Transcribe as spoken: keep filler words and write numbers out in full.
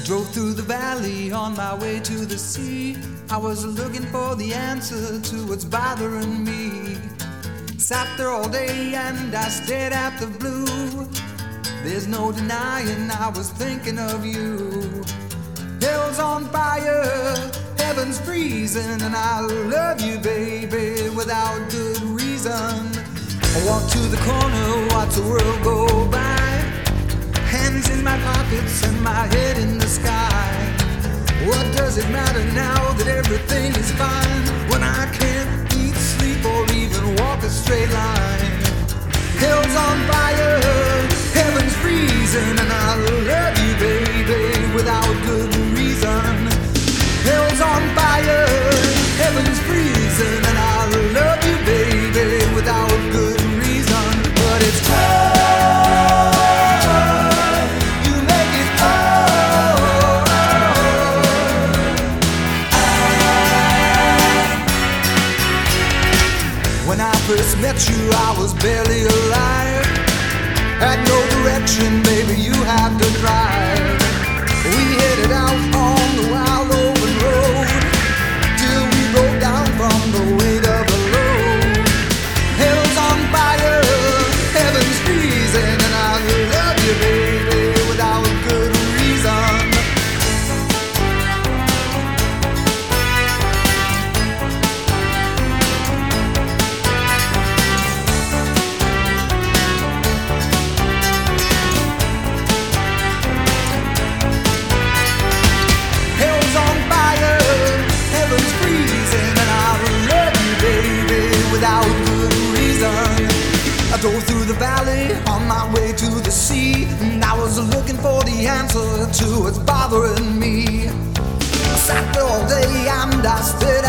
Drove through the valley on my way to the sea. I was looking for the answer to what's bothering me. Sat there all day and I stared at the blue. There's no denying I was thinking of you. Hell's on fire, heaven's freezing, and I love you, baby, without good reason. I walk to the corner, watch the world go by. Hands in my pockets and my head in the sky. What does it matter now that everything is fine, when I can't eat, sleep, or even walk a straight line? Hell's on fire, heaven's freezing, and I love you, baby, without good reason. Hell's on fire, heaven's freezing, and I love you, baby, without good reason. But it's cold. When I first met you, I was barely alive. Had no direction, baby, you had to drive. We headed out on the wild open road till we broke down from the weight of the load. Hell's on fire, heaven's freezing, and I love you, baby, without good reason. Without good reason, I drove through the valley on my way to the sea, and I was looking for the answer to what's bothering me. I sat there all day and I stared